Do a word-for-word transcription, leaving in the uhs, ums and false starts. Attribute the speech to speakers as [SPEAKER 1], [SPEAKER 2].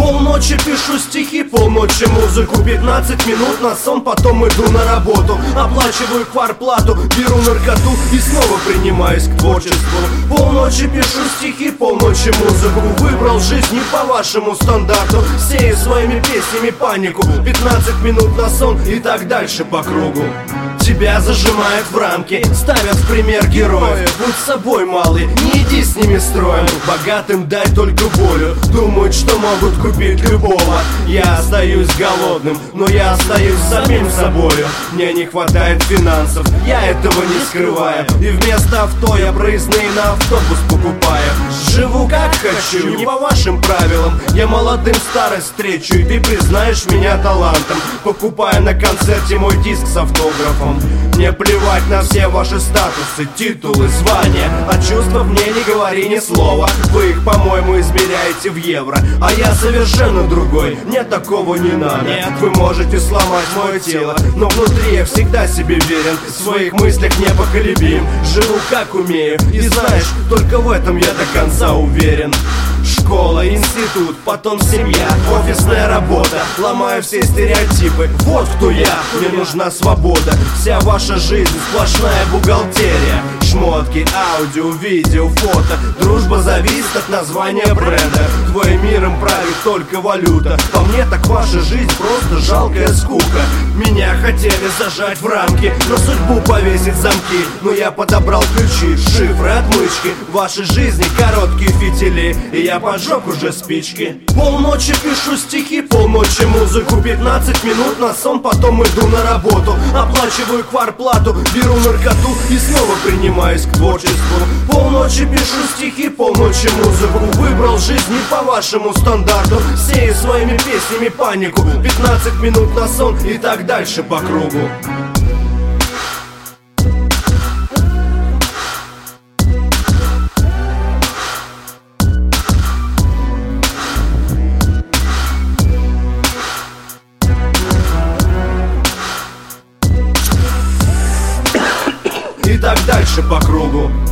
[SPEAKER 1] Полночи пишу стихи, полночи музыку, пятнадцать минут на сон, потом иду на работу. Оплачиваю квартплату, беру наркоту и снова принимаюсь к творчеству. Полночи пишу стихи, полночи музыку, выбрал жизнь не по вашему стандарту. Сею своими песнями панику, пятнадцать минут на сон и так дальше по кругу. Тебя зажимают в рамки, ставят в пример героев. Будь собой, малый, не иди с ними строем. Богатым дай только волю, думают, что могут купить любого. Я остаюсь голодным, но я остаюсь самим собою. Мне не хватает финансов, я этого не скрываю. И вместо авто я проездные на автобус покупаю. Живу как хочу, не по вашим правилам. Я молодым старость встречу, и ты признаешь меня талантом, покупая на концерте мой диск с автографом. Мне плевать на все ваши статусы, титулы, звания. О чувствах мне не говори ни слова. Вы их, по-моему, измеряете в евро, а я совершенно другой, мне такого не надо. Нет, вы можете сломать мое тело, но внутри я всегда себе верен, в своих мыслях непоколебим. Живу как умею, и знаешь, только в этом я до конца уверен. Школа, институт, потом семья, офисная работа. Ломаю все стереотипы, вот кто я, мне нужна свобода. Вся ваша жизнь сплошная бухгалтерия. Шмотки, аудио, видео, фото. Дружба зависит от названия бренда. Твоим миром правит только валюта. По мне так ваша жизнь просто жалкая скука. Меня хотели зажать в рамки, на судьбу повесить замки. Но я подобрал ключи, шифры, отмычки. В вашей жизни короткие фитили, и я поджег уже спички. Полночи пишу стихи, полночи музыку, пятнадцать минут на сон, потом иду на работу. Оплачиваю квартплату, беру наркоту и снова принимаюсь к творчеству. Полночи пишу стихи, полночи музыку, выбрал жизнь не по вашему стандарту. Сею своими песнями панику, пятнадцать минут на сон и так дальше по кругу. И так дальше по кругу.